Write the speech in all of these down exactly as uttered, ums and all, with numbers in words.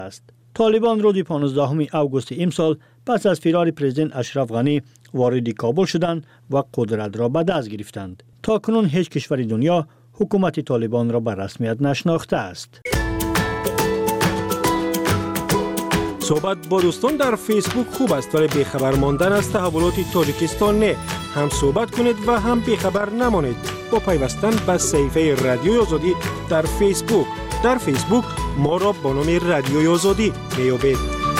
است. طالبان روز پانزدهم اوگوست امسال پس از فرار پرزیدنت اشرف غنی وارد کابل شدند و قدرت را به دست گرفتند. تا کنون هیچ کشور دنیا حکومت طالبان را به رسمیت نشناخته است. صحبت با دوستان در فیسبوک خوب است ولی بیخبر ماندن از تحولات تاجیکستان نه. هم صحبت کنید و هم بیخبر نمانید با پیوستن به صفحه رادیوی آزادی در فیسبوک. در فیسبوک ما را با نام رادیوی آزادی میابید.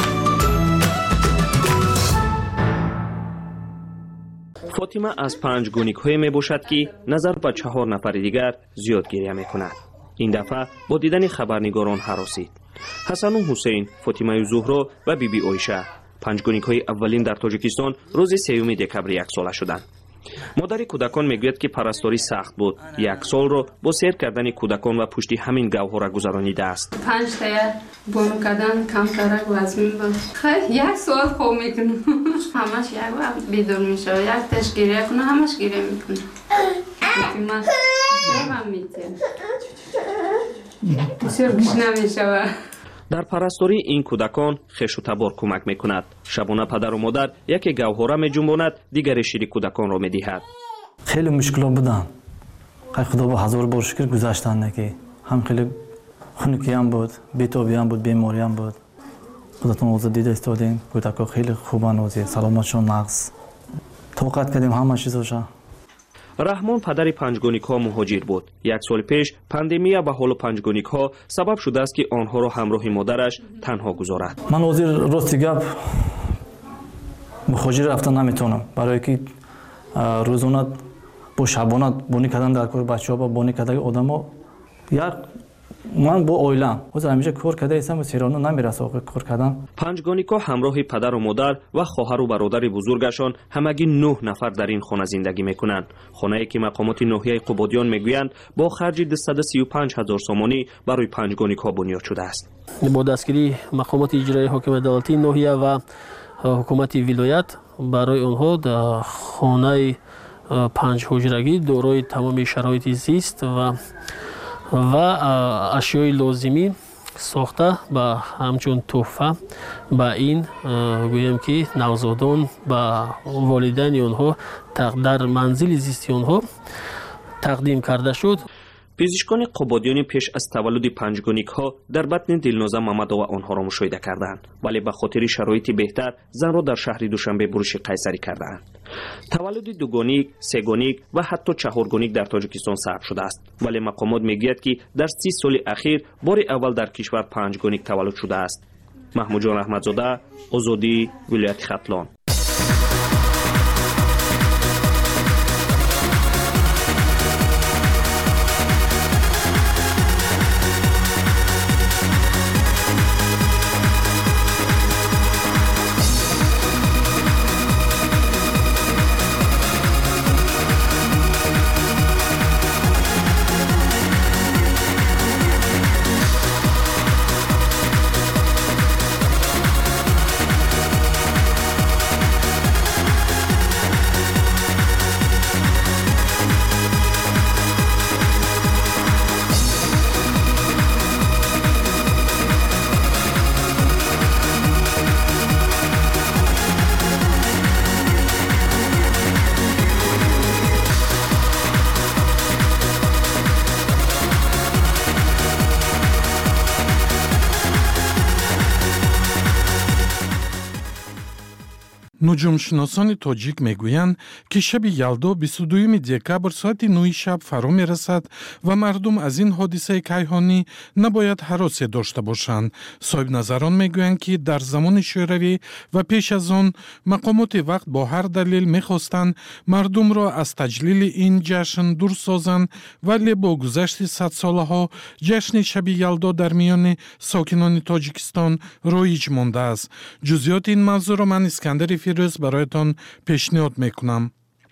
فاطمه از پنج گونیک‌های میباشد که نظر به چهار نفر دیگر زیاد گریه میکند. این دفعه با دیدن خبرنگاران هراسید. حسن و حسین، فاطمه زهرا و بیبی بی عایشه پنج گونیک‌های اولین در تاجیکستان روز سوم دکمبر یک ساله شدند. مادر کودکان میگوید که پرستاری سخت بود. یک سال را با سیر کردن کودکان و پشتی همین گوهر گذرانیده است. پنج تا بانو کردن کم ترک وزن بود. خیلی یک سال خوب میکنه. همش یک وقت بیدار میشه. یک تش گریه کنه همش گریه میکنه. من هم میتونم. بسیار گشنه میشه. در پرستاری این کودکان خش و تبار کمک میکند. شبانه پدر و مادر یکی گوهره میجنباند، دیگری شیر کودکان را میدهد. خیلی مشکلات بودن. خیلی خدا با هزار بار شکر گذاشتن نکی. هم خیلی خنکی هم بود، بیتابی هم بود، بیماری هم بود. خودتون آزاد دیده استادین. کودکان خیلی خوبن آزی، سلامتشون نقص. توقعت کردیم همه چیزاشا. رحمان پدر پنجگونیک‌ها مهاجر بود. یک سال پیش پاندمیا به حال پنجگونیک‌ها سبب شده است که آنها را همراه مادرش تنها گذارد. من وزیر راستی گپ مهاجر رفتن نمیتونم، برای که روزانه با شبانه بونی کردن در کار بچه‌ها با بونی کردن آدم‌ها یک من با اویلم از همیشه کار کرده ایستم و سیرانو نمیرسه کار کردن. پنجگونیک‌ها همراه پدر و مادر و خواهر و برادر بزرگشان همگی نه نفر در این خانه زندگی میکنند. خانه‌ای که مقامات ناحیه قبادیان میگویند با خرج دویست و سی و پنج هزار سومانی برای پنجگونیک‌ها بنیاد شده است. با دستگیری مقامات اجرایی حاکم عدالتی ناحیه و حکومت ولایت برای آنها در خانه پنج حجرگی دارای تمام شرایط زیست و و اشیای لازمی ساخته با همچون تحفه با این گویم که نوزادان با والدین آنها در منزل زیستی آنها تقدیم کرده شد. پزشکان قبادیان پیش از تولد پنجگونیک‌ها در بطن دلنوزه ممدو آنها را مشاهده کردند، ولی به خاطر شرایط بهتر زن را در شهر دوشنبه برش قیصری کردند. تولد دوگونیک، سه‌گونیک و حتی چهارگونیک در تاجیکستان ثبت شده است، ولی مقامات میگوید که در سی سال اخیر بار اول در کشور پنجگونیک تولد شده است. محمود جان احمدزاده، آزادی، ولایت ختلان. نجومشناسان تاجیک میگویند که شب یلدا بیست و دوم دکمبر ساعت نه شب فرا میرسد و مردم از این حادثه کیهانی نباید هراسی داشته باشند. صاحب نظران میگویند که در زمان شوروی و پیش از آن مقامات وقت با هر دلیل میخواستند مردم را از تجلیل این جشن دور سازند، ولی با گذشت صد ساله ها جشن شب یلدا در میان ساکنان تاجیکستان رایج مانده است. جزئیات این موضوع را من اسکندر فیروز برایتان پیشنهاد میکنم.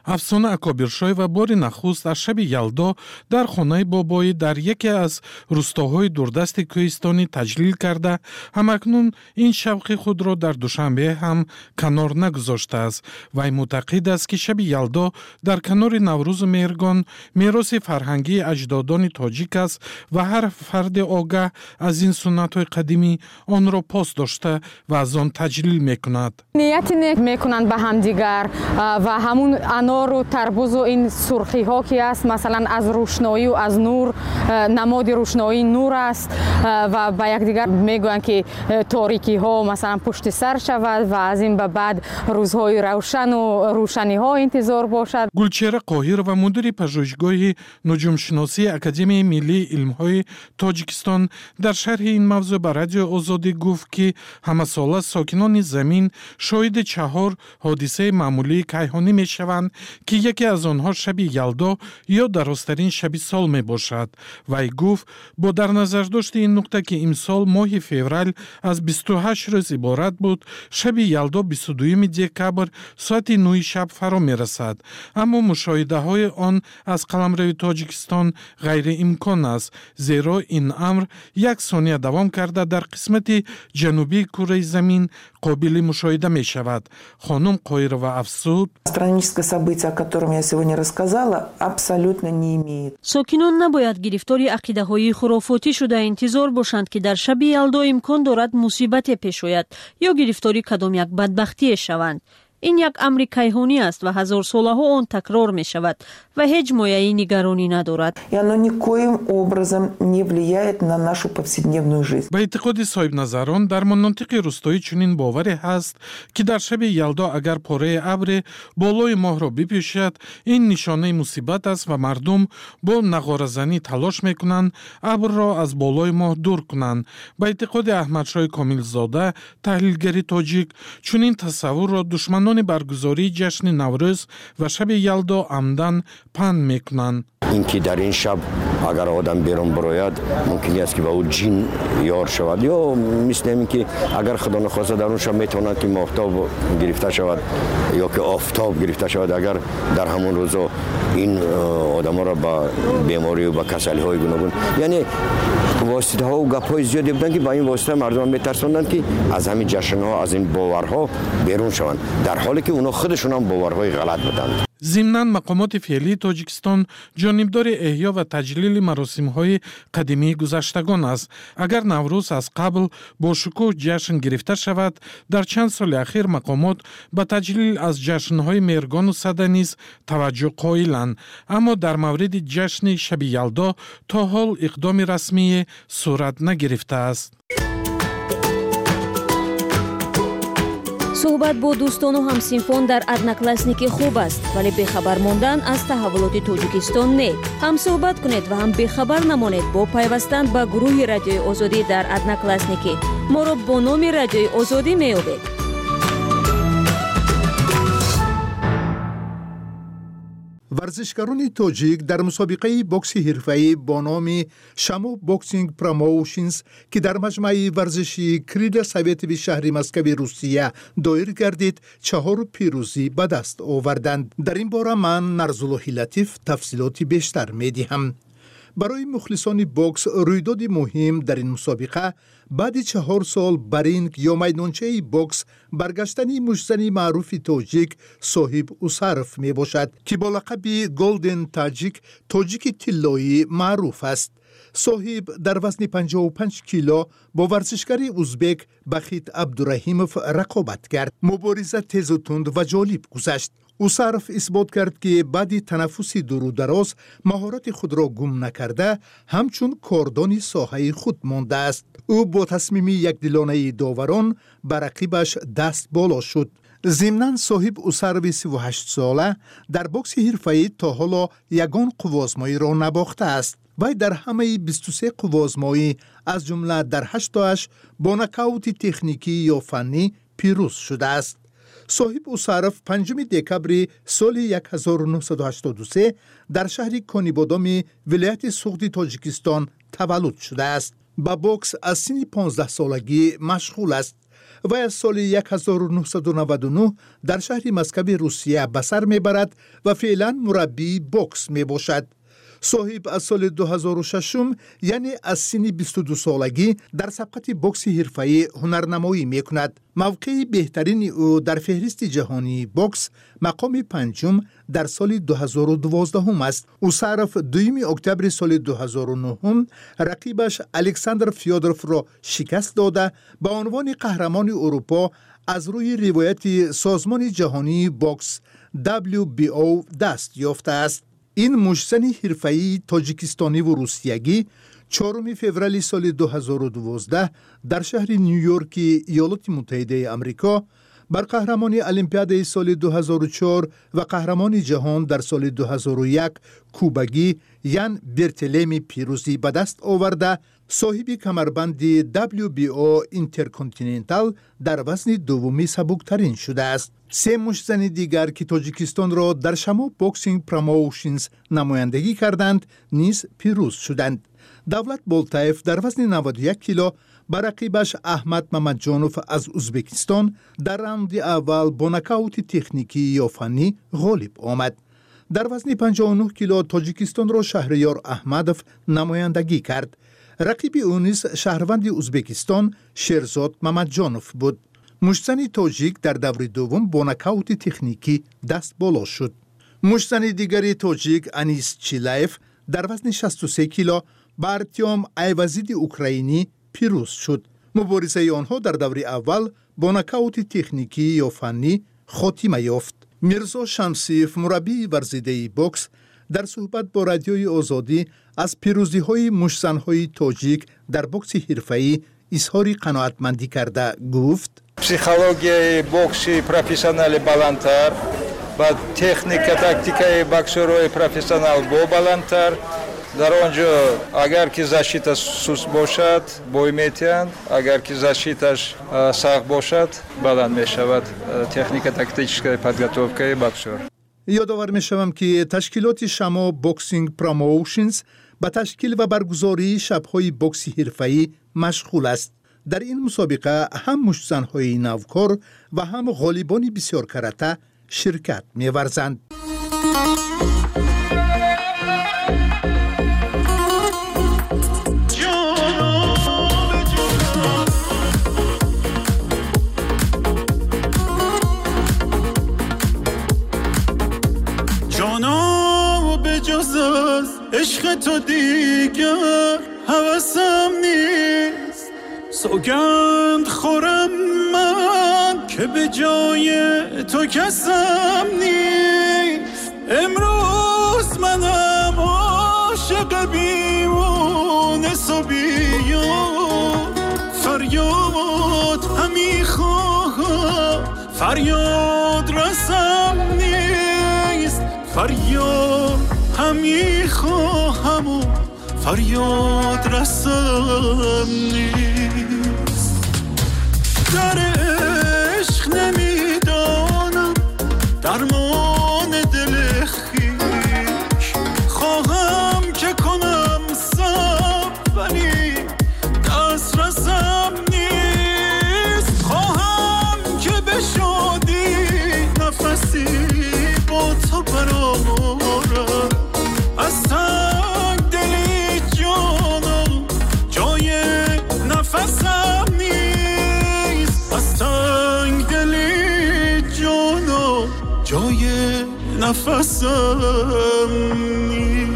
افسانه اکابرشای و بار نخست از شب یلدا در خانه بابایی در یکی از روستاهای دوردست کوهستانی تجلیل کرده، همکنون این شوق خود را در دوشنبه هم کنار نگذاشته است. وی معتقد است که شب یلدا در کنار نوروز مهرگان میراث فرهنگی اجدادان تاجیک است و هر فرد آگاه از این سنت‌های قدیمی آن را پاس داشته و از آن تجلیل میکند. نیتی میکنند به هم دیگر و همون انار و تربوز و این سرخی ها که است مثلا از روشنایی و از نور، نماد روشنایی نور است و با یکدیگر میگویند که تاریکی ها مثلا پشت سر شود و از این به بعد روزهای روشن و روشنی ها انتظار باشد. گلچهره قاهر و مدیر پژوهشگاه نجوم شناسی اکادمی ملی علم‌های تاجیکستان در شرح این موضوع به رادیو آزادی گفت که همه ساله ساکنان زمین شاهد چهار حادثه معمولی کیهانی می شوند که یکی از آنها شب یلدا یا درسترین شب سال می باشد. وی گفت با در نظر داشت این نکته که امسال ماه فوریه از بیست و هشت روز عبارت بود، شب یلدا بیست و دوم دکبر ساعت نه شب فرا می رسد. اما مشاهده های آن از قلمرو تاجیکستان غیر امکان است، زیرا این امر یک ثانیه دوام کرده در قسمت جنوبی کره زمین قابل مشاهده می شود. خانم قایرова افزود: Астрономическое событие, о котором я сегодня рассказала, абсолютно не имеет. ساکنان نباید گرفتاری عقیده‌های خرافاتی شده انتظار باشند که در شب یلدا امکان دارد مصیبت پیش آید یا گرفتاری کدام یک بدبختی شوند. این یک امر کیهانی است و هزار ساله ها آن تکرار می شود و هیچ مایه‌ای نگرانی ندارد. И оно никоим образом не влияет на нашу повседневную жизнь. به اعتقاد صاحب نظران در مناطق روستایی چنین باوری هست که در شب یلدا اگر پاره ابر بالای ماه را بپوشد این نشانه مصیبت است و مردم با نقاره‌زنی تلاش میکنند ابر را از بالای ماه دور کنند. به اعتقاد احمدشاه کاملزاده تحلیلگر تاجیک چنین تصور را دشمنان برگزاری جشن نوروز و شب یلدا عمدن پن میکنند. اینکه در این شب اگر آدم بیرون براید ممکن است که با او جین یار شود یا مثل این که اگر خدا نخواسته در اون شب میتواند که ماهتاب گرفته شود یا که آفتاب گرفته شود. اگر در همون روزا این آدم ها را با بیماری و با کسلی های گوناگون یعنی واسطه ها و گپ های زیادی بودن که با این واسطه مردم میترسوندن که از همین جشن ها از این باورها بیرون شوند، در حالی که اونا خودشون هم باورهای غلط بودند. ضمناً مقامات فعلی تاجیکستان جانبدار احیا و تجلیل مراسم‌های قدیمی گذشتگان است. اگر نوروز از قبل با شکوه جشن گرفته شود، در چند سال اخیر مقامات به تجلیل از جشن‌های مهرگان و سده نیز توجه قائلند، اما در مورد جشن شب یلدا تا حال اقدام رسمی صورت نگرفته است. صحبت با دوستان و همسنفان در ادناکلاسنیک خوب است، ولی بخبر ماندن از تحولات تاجیکستان نه. هم صحبت کنید و هم بخبر نمانید با پیوستن به گروه رادیوی آزادی در ادناکلاسنیک. ما را با نام رادیوی آزادی میابید. ورزشکاران تاجیک در مسابقه بوکس حرفه‌ای با نام شامو بوکسینگ پروموشنز که در مجمع ورزشی کریل سویت شهر مسکو روسیه دایر گردید چهار پیروزی به دست آوردند. در این باره من نرزالله لطیف تفصیلاتی بیشتر میدهم. برای مخلصان بوکس رویداد مهم در این مسابقه بعد چهار سال برینگ یا میدانچه بوکس برگشتن مجزن معروف تاجیک صاحب اوسارف می باشد که با لقب گلدن تاجیک تاجیک طلایی معروف است. صاحب در وزن پنجاه و پنج کیلو با ورزشکار ازبک بخیت عبدالرحیموف رقابت کرد. مبارزه تیز و تند و جالب گذشت. اوسارف اثبات کرد که بعد تنفسی دور و دراز مهارت خود را گم نکرده همچون کاردان ساحه خود مانده است. او با تصمیم یک دلانه داوران بر رقیبش دست بالا شد. ضمناً صاحب اوسارف سی و هشت ساله در بوکس حرفه‌ای تا حالا یگان قوازمایی را نباخته است. وی در همه بیست و سه قوازمایی از جمله در هشت تاش با نکاوت تکنیکی یا فنی پیروز شده است. صاحب اوسارف پنجم دکبر سال هزار و نهصد و هشتاد و سه در شهر کانیبادام ولایت سغدی تاجیکستان تولد شده است. با بوکس از سن پانزده سالگی مشغول است. و از سال هزار و نهصد و نود و نه در شهر مسکو روسیه به سر میبرد و فعلا مربی بوکس می باشد. صاحب از سال دو هزار و شش یعنی از سن بیست و دو سالگی در سبقت بوکس حرفه‌ای هنرنمایی می کند. موقع بهترین او در فهرست جهانی بوکس مقام پنجم در سال دو هزار و دوازده است. او صرف دوم اکتبر سال دو هزار و نه رقیبش الکساندر فیودروف را شکست داده به عنوان قهرمان اروپا از روی روایت سازمان جهانی بوکس دبلیو بی او دست یافته است. این مشتزن حرفه‌ای تاجیکستانی و روسیگی چهارم فوریه سال دو هزار و دوازده در شهر نیویورک ایالات متحده آمریکا بر قهرمانی المپیاد سال دو هزار و چهار و قهرمانی جهان در سال دو هزار و یک کوبگی یان برتلمی پیروزی به دست آورده صاحب کمربند دبلیو بی او اینترکانتیننتال در وزن دومی سبکترین شده است. سه مشتزن دیگر که تاجیکستان را در شما بوکسینگ پروموشنز نمایندگی کردند نیز پیروز شدند. دولت بولتایف در وزن نود و یک کیلو بر رقیبش احمد ممدجانوف از ازبکستان در راند اول با نکاوت تکنیکی یا فنی غالب آمد. در وزن پنجاه و نه کیلو تاجیکستان را شهریار احمدوف نمایندگی کرد. رقیب او نیز شهروند ازبکستان شیرزاد ممدجانوف بود. مشتزن تاجیک در دور دوم با نکاوت تکنیکی دست بالا شد. مشتزن دیگری تاجیک انیس چیلایف در وزن شصت و سه کیلو با ارتیوم ایوازید اوکراینی پیروز شد. مبارزه آنها در دور اول با نکاوت تکنیکی یا فنی خاتمه یافت. میرزا شمسیف مربی ورزیده بوکس در صحبت با رادیوی آزادی از پیروزی های مشتزن های تاجیک در بوکس حرفه‌ای اظهار قناعتمندی کرده گفت: پسیخولوژی بوکسی پروفسیونال بالاتر و تکنیک تاکتیکای بوکسورای پروفسیونال با بالاتر در آنجا اگر که защита سوس باشد بوی میتیند، اگر که защитаش سخت باشد بلند میشود تکنیک تاکتیکای подготовкой بوکسور. یادآور میشوم که تشکیلات شما بوکسینگ پروموشنز به تشکیل و برگزاری شب‌های بوکس حرفه‌ای مشغول است. در این مسابقه هم مشتزن‌های نوکار و هم غالبان بسیار کرته شرکت می‌ورزند. عشق تو دیگر هوسم نیست، سوگند خورم من که به جای تو کسم نیست. امروز منم عاشق بیمونه صبیان، فریاد همی خواهم فریاد رسم نیست، فریاد همی خواهم و فریاد رسم نیست. در عشق نمیدانم درمان دل خویش، خواهم که کنم صبر ولی دست رسم نیست. خواهم که به شادی نفسی با تو برآورم، از تنگ دلی جانم جای نفسم نیست، از تنگ دلی جانم جای نفسم نیست.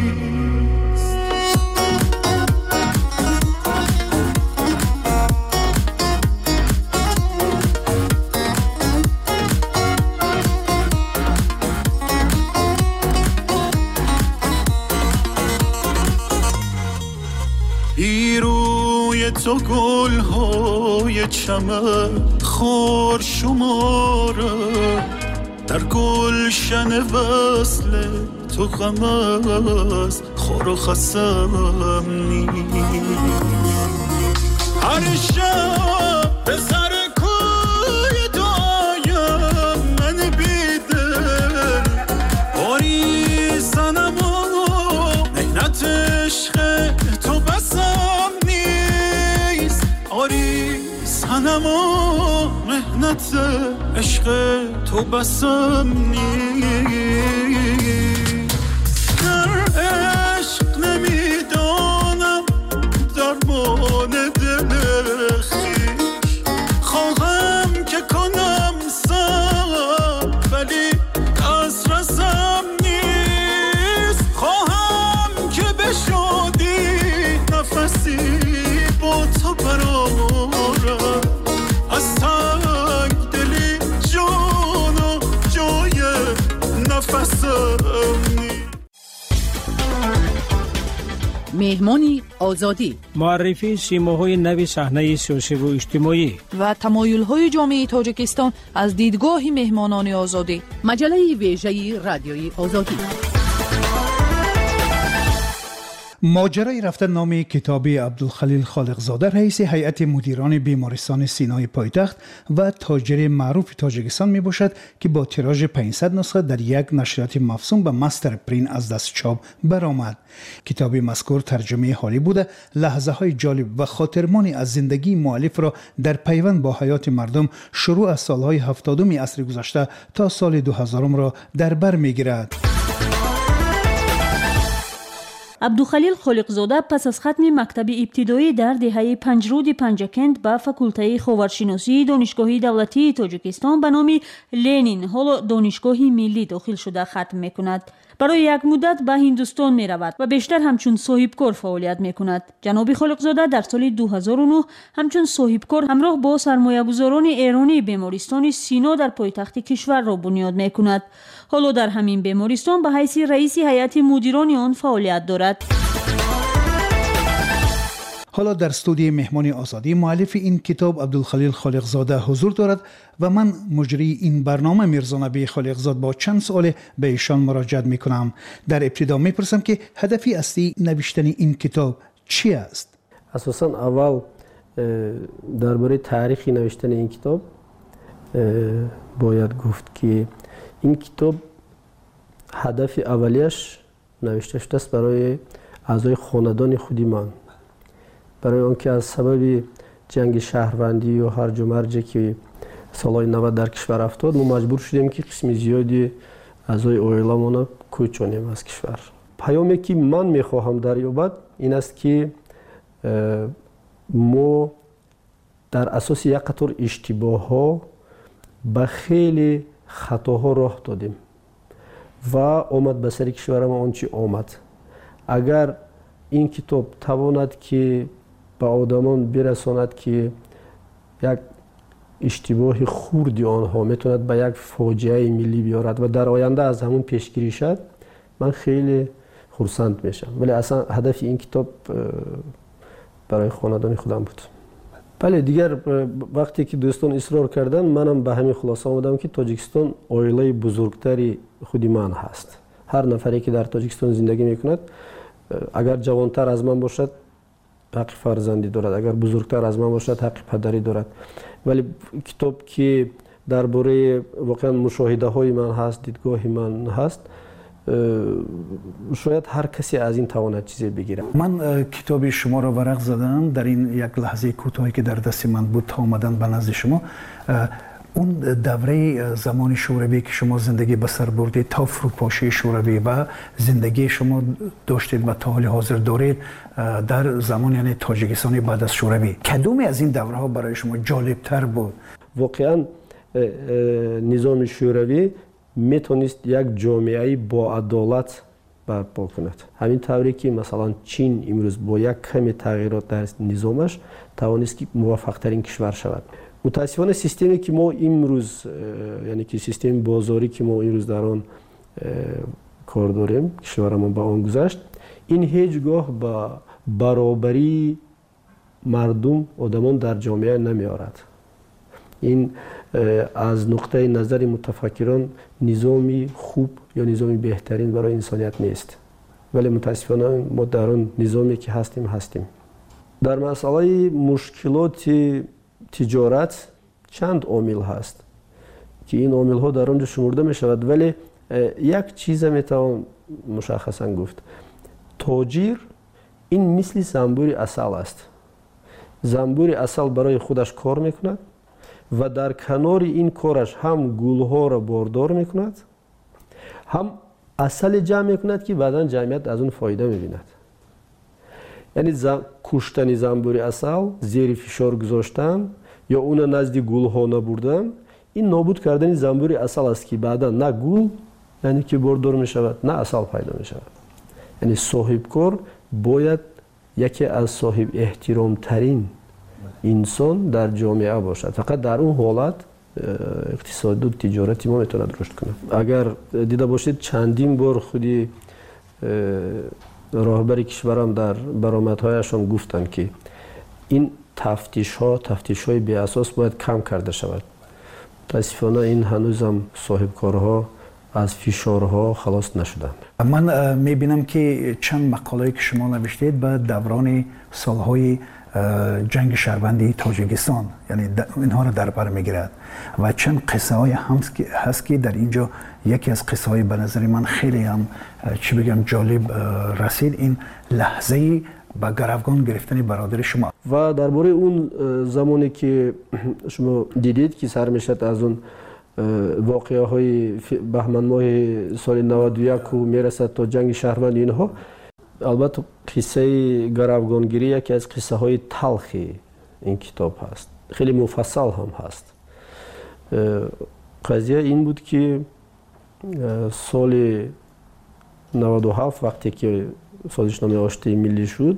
تو گل‌های چمن خار شماره، در گلشن وصل تو غم از خار و خسم نیست. هر شب به سر کوی دعایم من بیدل باری زنم و مهنت عشق تو بسم نیست. آری صنما مهنت عشق تو بسم نیست در عشق نمیدانم درمان دل خویش خواهم که کنم سر ولی از رسم نیست خواهم که بشودی نفسی با تو برارم از تنگ دلی جان و جای نفسم نیست. مهمانی آزادی، معرفی سیماهای نوی صحنه سیاسی و اجتماعی و تمایل‌های جامعه تاجیکستان از دیدگاه مهمانان آزادی. مجله ویژه رادیوی آزادی. ماجرای رفتن نام کتابی عبدالخلیل خالقزاده رئیس هیئت مدیران بیمارستان سینای پایتخت و تاجر معروف تاجیکستان می باشد که با تیراژ پانصد نسخه در یک نشریات مفصول به مستر پرین از دست چاپ برآمد. کتاب مذکور ترجمه حالی بوده لحظه های جالب و خاطرمانی از زندگی مؤلف را در پیوند با حیات مردم شروع از سالهای هفتادم عصر گذشته تا سال دو هزار را در بر می گیرد. عبدالخلیل خالقزاده پس از ختم مکتب ابتدایی در دهه پنجرود پنجکند به فاکولته خاورشناسی دانشگاه دولتی تاجیکستان به نام لنین حالا دانشگاه ملی داخل شده ختم میکند. برای یک مدت به هندوستان می رود و بیشتر همچون صاحبکار فعالیت می کند. جناب خالقزاده در سال دو هزار و نه همچون صاحبکار همراه با سرمایه‌گذاران ایرانی بیمارستان سینا در پایتخت کشور را بنیاد می کند. حالا در همین بیمارستان به حیث رئیس هیئت مدیران آن فعالیت دارد. حالا در استودیوی مهمانی آزادی مؤلف این کتاب عبدالخلیل خالقزاده حضور دارد و من مجری این برنامه میرزا نبی خالقزاده با چند سوال به ایشان مراجعه میکنم. در ابتدا میپرسم که هدف اصلی نوشتن این کتاب چی است؟ اساساً اول درباره تاریخ نوشتن این کتاب باید گفت که این کتاب هدف اولیش نوشته شده است برای اعضای خاندان خودی من، برای آنکه از سبب جنگ شهروندی و هرج و مرج که سالهای نود در کشور افتاد ما مجبور شدیم که قسم زیادی اعضای عائله‌مان کوچانیم از کشور. پیامی که من میخواهم دریابد این است که ما در اساس یک قطار اشتباه ها به خیلی خطاها راه دادیم و آمد به سر کشور ما آنچه آمد. اگر این کتاب تواند که به آدمان برساند که یک اشتباه خوردی آنها میتوند به یک فاجعه ملی بیارد و در آینده از همون پیشگیری شد، من خیلی خرسند میشم. ولی اصلا هدف این کتاب برای خاندان خودم بود. بله دیگر وقتی که دوستان اصرار کردن منم به همین خلاصه آمدم که تاجیکستان عائله بزرگتری خودی من هست. هر نفری که در تاجیکستان زندگی میکند اگر جوانتر از من باشد حق فرزندی دارد، اگر بزرگتر از من باشد حق پدری دارد. ولی کتاب که درباره واقعا مشاهده های من هست، دیدگاه من هست، شاید هر کسی از این تواند چیزی بگیره. من کتاب شما را ورق زدم در این یک لحظه کوتاهی که در دست من بود تا آمدن به نزد شما. اون دوره زمان شوروی که شما زندگی به سر بردید تا فروپاشی شوروی و زندگی شما داشتید و تا حال حاضر دارید در زمان یعنی تاجیکستان بعد از شوروی، کدومی از این دوره ها برای شما جالب تر بود؟ واقعا نظام شوروی میتونست یک جامعه با عدالت برپا کند. همین طوری که مثلا چین امروز با یک کمی تغییرات در نظامش توانست که موفق ترین کشور شود. متاسفانه سیستمی که ما امروز یعنی که سیستم بازاری که ما امروز در آن کار داریم، کشورمون به آن گذشت، این هیچگاه با برابری مردم آدمان در جامعه نمیارد. این از نقطه نظر متفکران نظامی خوب یا نظامی بهترین برای انسانیت نیست. ولی متاسفانه ما در آن نظامی که هستیم هستیم. در مسئله مشکلات تجارت چند عامل هست که این عامل ها در آنجا شمرده می شود، ولی یک چیز می توان مشخصا گفت. تاجر این مثل زنبور عسل است زنبور اصل برای خودش کار میکند و در کنار این کارش هم گلها را باردار میکند، هم اصل جمع میکند که بعدا جمعیت از اون فایده میبیند. یعنی زن... کشتن زنبور اصل، زیر فشار گذاشتن یا اون نزد گلها نبردن، این نابود کردن زنبور اصل است که بعدا نه گل یعنی که باردار میشود نه اصل پیدا میشود. یعنی صاحب کار باید یکی از صاحب احترام ترین انسان در جامعه باشد. فقط در اون حالت اقتصاد و تجارتی ما میتونه رشد کنه. اگر دیده باشید چندین بار خودی راهبر کشورم در برآمدهایشان گفتن که این تفتیش ها تفتیش های بی اساس باید کم کرده شود. متاسفانه این هنوز هم صاحب کارها از فشارها خلاص نشدند. من میبینم که چند مقاله که شما نوشتید به دوران سالهای جنگ شهروندی تاجیکستان، یعنی اینها را در بر میگیرد و چند قصه های هست که در اینجا یکی از قصه های به نظر من خیلی هم چی بگم جالب رسید، این لحظه با گروگان گرفتن برادر شما. و درباره اون زمانی که شما دیدید که سر میشد از اون واقعه های بهمن ماه سال نود و یک و میرسد تا جنگ شهروندی اینها، البته قصه گروگانگیری یکی از قصه های تلخی این کتاب هست، خیلی مفصل هم هست. قضیه این بود که سال نود و هفت وقتی که سازشنامه آشتی ملی شد،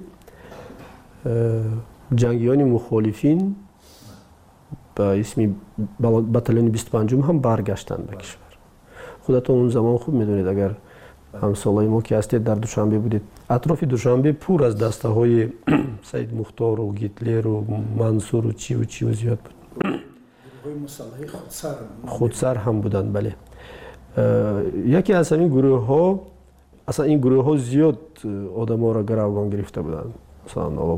جنگیان مخالفین با اسم بتالون بیست و پنج هم برگشتند به کشور. خودتون اون زمان خوب میدونید، اگر همسالای ما که هستید در دوشنبه بودید، اطراف دوشنبه پر از دسته های سید مختار و گیتلر و منصور و چی و چی و زیاد بود. خودسر خودسر هم بودند. بله. یکی از این گروه ها، اصلا این گروه ها زیاد آدم ها را گروگان گرفته بودند. مثلا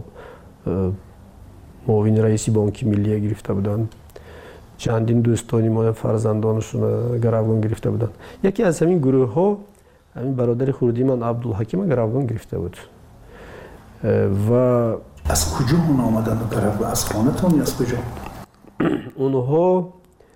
معاون رئیس بانک ملی گرفته بودند، چندین دوستانی ما فرزندانشون گروگان گرفته بودند. یکی از همین گروه ها همین برادر خردی من عبدالحکیم گروگان گرفته بود. و از کجا اون آمدن گروگان؟ از خانه‌تون یا از کجا؟ اونها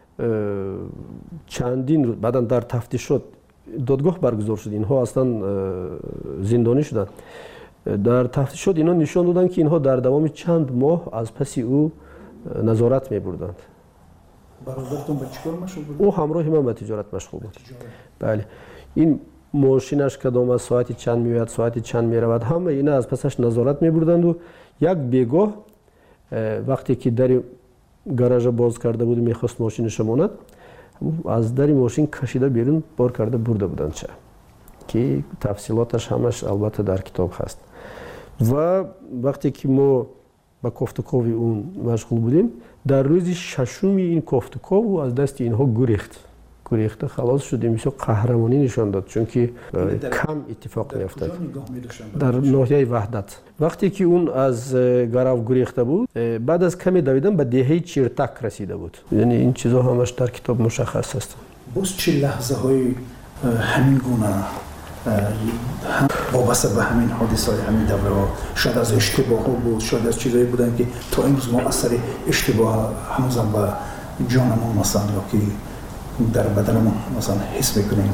چندین روز بعداً در تفتیشات دادگاه برگزار شد، اینها اصلا زندانی شدند. در تفتیشات اینا نشان دادن که اینها در دوام چند ماه از پس او نظارت می‌بردند. برادرتون به چیکار مشغول بود؟ او همراه من به تجارت مشغول بود. بله. این ماشینش کدام از ساعتی چند میاد، ساعتی چند میرود، همه اینا از پسش نظارت می‌بردند و یک بیگاه وقتی که در گاراژ باز کرده بود میخواست ماشینش بماند، از در ماشین کشیده بیرون بار کرده برده بودند چه که تفصیلاتش همش البته در کتاب هست. و وقتی که ما با کوفتکوی اون مشغول بودیم، در روز ششم این کوفتکو از دست اینها گریخت گریخته خلاص شدیم. میشه قهرمانی نشان داد، چون که کم اتفاق میافتاد. در ناحیه وحدت وقتی که اون از گرو گریخته بود، بعد از کمی دویدن به دهه چیرتک رسیده بود. یعنی این چیزها همش در کتاب مشخص هست. باز چه لحظه های همین گونه هم وابسته به همین حادثه های همین دوره ها، شاید از اشتباه ها بود، شاید از چیزایی بودن که تا امروز ما اثر اشتباه هنوزم به جانمون مثلا یا که در بدنمون مثلا حس بکنیم.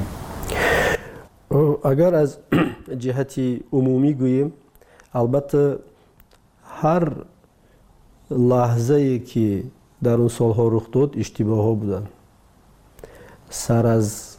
اگر از جهتی عمومی گوییم، البته هر لحظه ای که در اون سالها رخ داد اشتباه ها بودن. سر از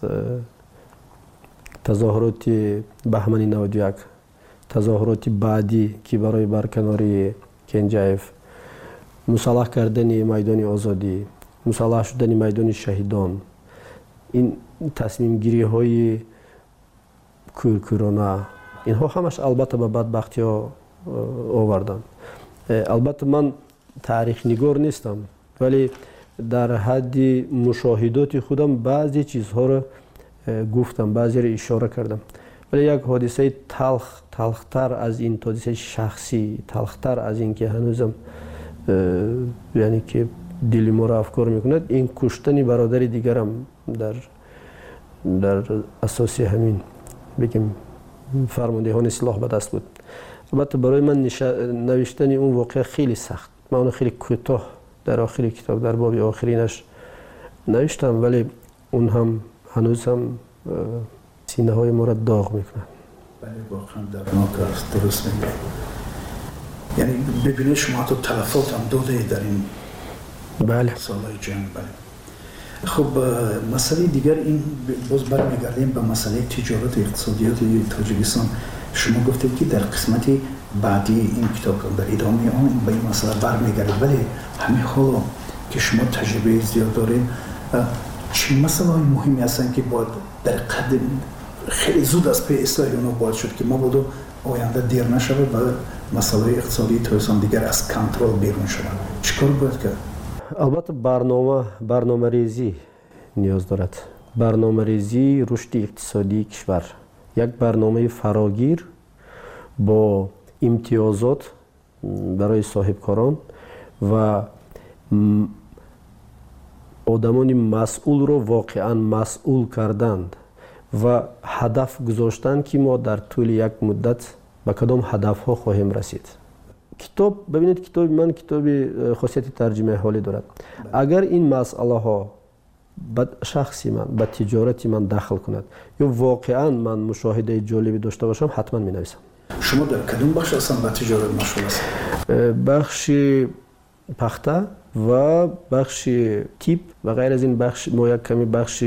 تظاهرات بهمن نود و یک، تظاهرات بعدی که برای برکناری کنجایف، مسلح کردن میدان آزادی، مسلح شدن میدان شهیدان، این تصمیم گیری های کورکورانه، اینها همش البته به بدبختی ها آوردن. البته من تاریخ نگار نیستم، ولی در حد مشاهدات خودم بعضی چیزها را گفتم، بعضی را اشاره کردم. ولی یک حادثه تلخ تلختر از این، حادثه شخصی تلختر از این که هنوزم یعنی که دل ما را افکار میکند، این کشتن برادر دیگرم در در اساس همین بگیم فرماندهان سلاح به دست بود. البته برای من نوشتن اون واقعه خیلی سخت من اون خیلی کوتاه در آخر کتاب در باب آخرینش نوشتم، ولی اون هم هنوز هم سینه های ما را داغ میکنن. بله واقعا دردناک است، درست میگه. یعنی ببینید شما تو تلفات هم داده در این بله سالهای جنگ. بله. خب مسئله دیگر این باز برمیگردیم به مسئله تجارت و اقتصادیات تاجیکستان. شما گفتید که در قسمت بعدی این کتاب در ادامه آن به این مسئله برمیگردید، ولی همین حالا که شما تجربه زیاد دارید چه مسئله های مهمی هستن که باید در قدم خیلی زود از پی اصلاح اونها باید شد که ما بودو آینده دیر نشود و مسئله اقتصادی تاجیکستان دیگر از کنترل بیرون شود؟ چیکار باید کرد؟ البته برنامه برنامه ریزی نیاز دارد. برنامه ریزی رشد اقتصادی کشور، یک برنامه فراگیر با امتیازات برای صاحبکاران و آدمان مسئول رو واقعا مسئول کردند و هدف گذاشتند که ما در طول یک مدت به کدام هدف ها خواهیم رسید. کتاب ببینید، کتاب من کتاب خاصیت ترجمه حالی دارد. اگر این مسئله ها به شخصی من به تجارتی من دخل کند یا واقعا من مشاهده جالبی داشته باشم حتما می نویسم. شما در کدوم بخش اصلا به تجارت مشغول هستید؟ بخش پخته و بخش تیپ و غیر از این بخش ما یک کمی بخش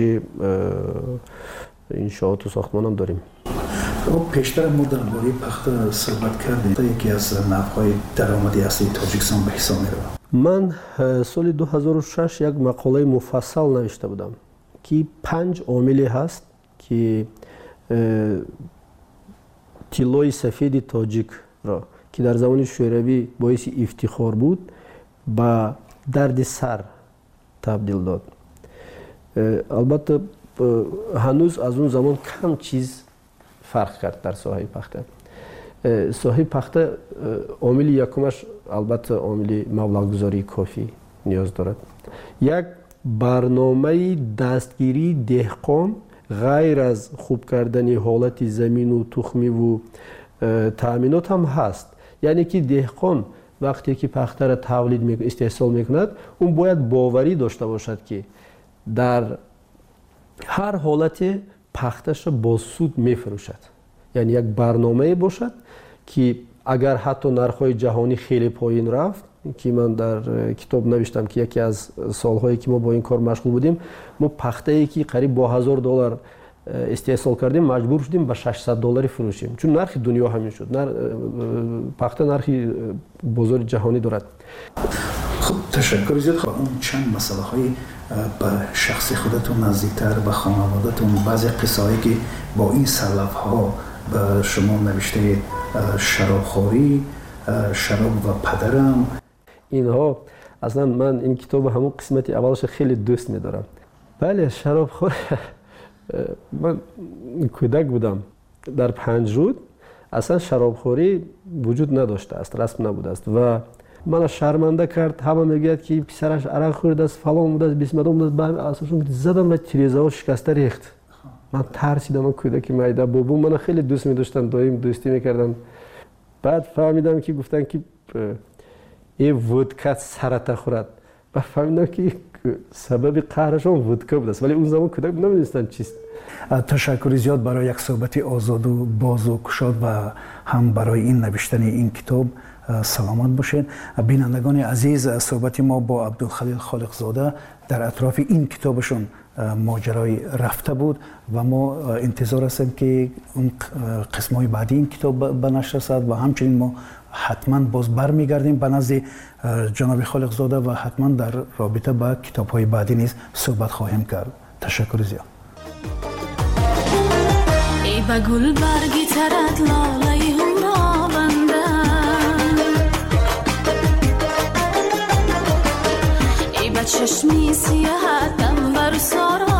انشاءات و ساختمان هم داریم. خب پیشتر ما درباره پخته صحبت کردیم. یکی از نحوهای درآمدی اصلی تاجیکستان به حساب می‌رود. من سال دو هزار و شش یک مقاله مفصل نوشته بودم که پنج عاملی هست که طلای سفید تاجیک را که در زمان شوروی باعث افتخار بود به درد سر تبدیل داد. البته هنوز از اون زمان کم چیز فرق کرد در ساحه پخته. ساحه پخته عامل یکمش البته عامل مبلغ‌گذاری کافی نیاز دارد. یک برنامه دستگیری دهقان غیر از خوب کردن حالت زمین و تخمی و تأمینات هم هست. یعنی که دهقان وقتی که پخته را تولید می استحصال میکند اون باید باوری داشته باشد که در هر حالت پختش را با سود میفروشد. یعنی یک برنامه باشد که اگر حتی نرخ‌های جهانی خیلی پایین رفت، که من در کتاب نوشتم که یکی از سالهایی که ما با این کار مشغول بودیم ما پخته‌ای که قریب با هزار دلار استحصال کردیم مجبور شدیم به ششصد دلاری فروشیم، چون نرخ دنیا همین شد. نر... پخته نرخی بازار جهانی دارد. خب تشکر زیاد. خب اون چند مسئله های به شخص خودتون نزدیکتر، به خانواده‌تون، بعضی قصه‌ای که با این سلف ها به شما نوشته، شرابخوری، شراب و پدرم، اینها اصلا من این کتاب همون قسمت اولش خیلی دوست می‌دارم. بله شرابخور. من کودک بودم در پنج رود اصلا شرابخوری وجود نداشته است، رسم نبوده است و من شرمنده کرد. همه میگوید که پسرش عرق خورده است، فلان بوده است، بیسمدان بوده است. به اساسشون زدم و تیریزه ها شکسته ریخت. من ترسیدم. من کودک مایده بابام من خیلی دوست می‌داشتن، دایم دوستی می‌کردم. بعد فهمیدم که گفتن که این ودکا سرطان خورد. و فهمیدم که سبب قهرشون ودکا بود است، ولی اون زمان کودک نمی‌دونستن چیست. تشکر زیاد برای یک صحبت آزاد و باز و گشاد و هم برای این نوشتن این کتاب. سلامت باشین. بینندگان عزیز، صحبت ما با عبدالخلیل خالقزاده در اطراف این کتابشون ماجرای رفته بود و ما انتظار هستیم که اون قسم‌های بعدی این کتاب به نشر رسد و همچنین ما حتما باز برمیگردیم به نزد جناب خالقزاده و حتما در رابطه با کتاب‌های بعدی نیز صحبت خواهیم کرد. تشکر زیاد. ای با گل برگی ترد لاله هورا بنده، ای با چشمی سیاحتم بر سارا